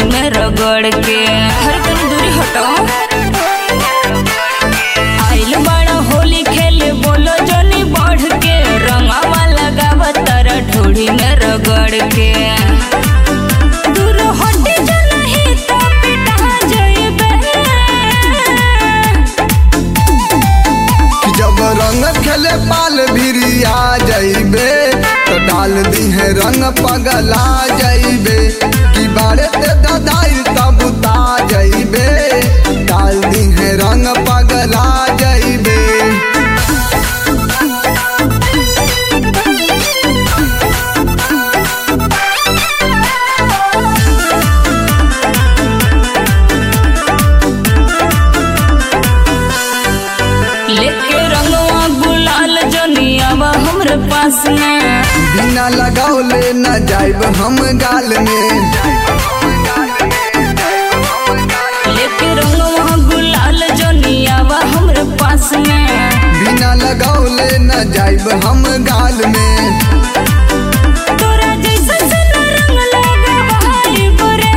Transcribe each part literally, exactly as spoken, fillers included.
में रगड़ के। हर कनी दूरी हटो। आइल बड़ा होली खेले बोलो जनी बढ़ के, रंगावा लगावा तारा ढोड़ी में रगड़ के। दूर हटे जो नहीं तो पिटा जाइबे। जब रंग खेले पाल भिरिया जाइबे तो डाल दी है रंग पगला जाइबे। कि बारे ते ददाई तब उता जाइबे, डाल दी है रंग पगला जाइबे। लेके रंगवा गुलाल जनियावा हमरे पास में। बिना लगावले न जाइब हम गाल में। लेके रंगवा गुलाल जनियावा हमरे पास में। बिना लगावले न जाइब हम गाल में। तोरा जैसा सना रंग लगावाई गोरे।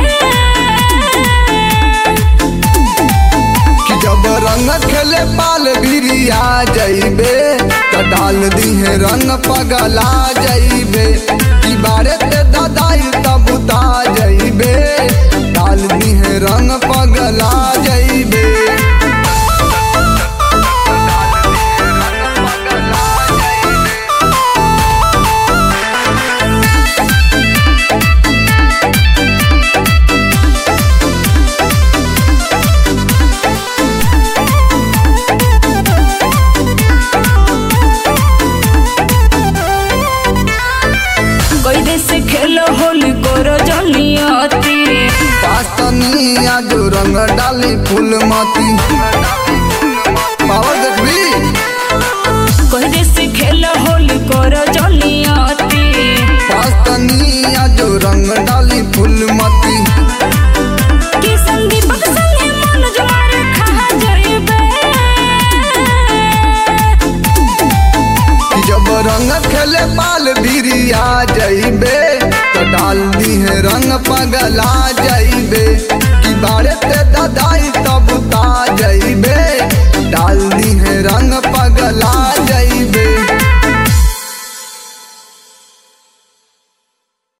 कि जब रंग खेले पाल भिरिया जाइबे तो डाल दी है रंग पगला जाइबे। कि बारे ते ददाई तब उता जाइबे, डाल दी है रंग पगला जाइबे। कोई देश खेलो होली कोरो जनियती। पास्तनिया जो रंग डाली फूल माती। पावर देखबी। कोई देश खेलो होली कोरो जनियती। पास्तनिया जो रंग डाली फूल माती। कि संदीप के संगे मन जमार खा जाइबे। जब रंग खेले पाल भिरिया जाइबे तो डाल दी है रंग पगला जाइबे। कि बारे ते ददाई तब उता जाइबे, डाल दी है रंग